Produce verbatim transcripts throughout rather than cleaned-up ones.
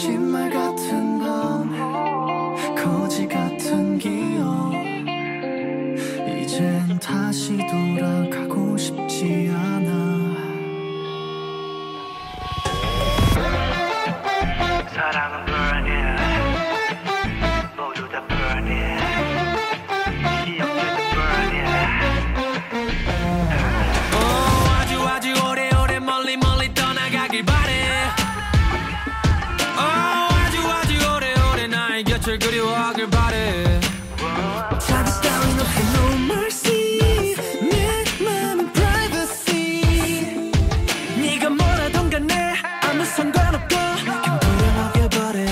거짓말 같은 밤, 거지 같은 기억. 이젠 다시 돌아가고 싶지 않아. 사랑은 burning, 모두 다 burning, 기억들도 burning. 어, 아주 아주 오래오래 멀리 멀리 떠나가길 바래. 어, 아주 아주 오래오래 나의 곁을 그리워하길 바래. 자기 따윈 없어 no mercy. 내 맘은 privacy. 네가 뭐라던 간에 아무 상관없고 그냥 불려먹여버려.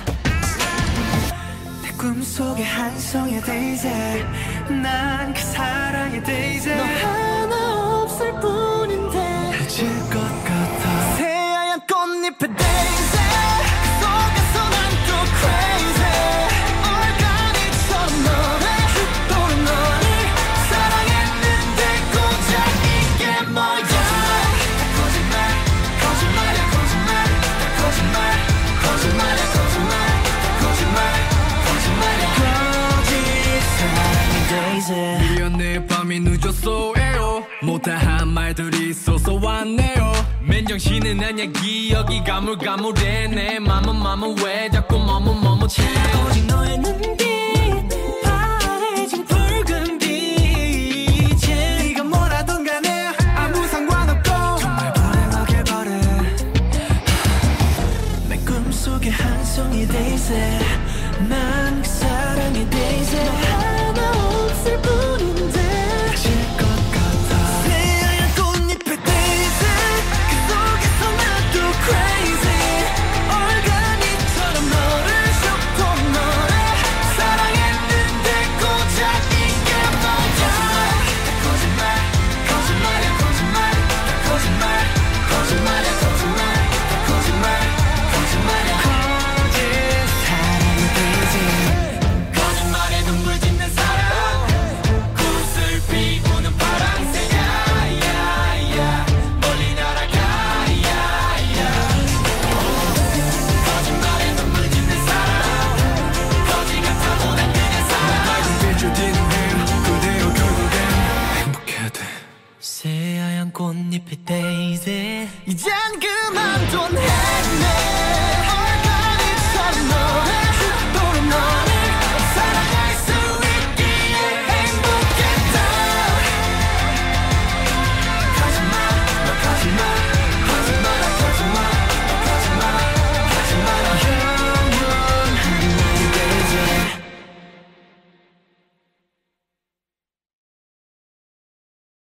내 꿈속의 한 송이 daisy. 난 그 사랑의 daisy. 너 하나 없을 뿐인데 해질 것 같아. 새하얀 꽃잎의 daisy. 그 속에서 난 또 crazy. 얼간이처럼 너를 흩도는 너를 사랑했는데 고작 이게 뭐야. 다 거짓말 거짓말이야 거짓말. 다 거짓말 거짓말이야 거짓말. 다 거짓말 거짓말이야 거짓 사랑의 daisy. 미안해 밤이 늦었어요. 못다한 말들이 있어서 왔네요. 맨정신은 아냐 기억이 가물가물해. 내 맘은 맘은 왜 자꾸 머뭇머뭇해. 오직 너의 눈빛 파래진 붉은 빛에 네가 뭐라던 간에 아무 상관없고 정말 불행하게 바래. 내 꿈속의 한 송이 daisy.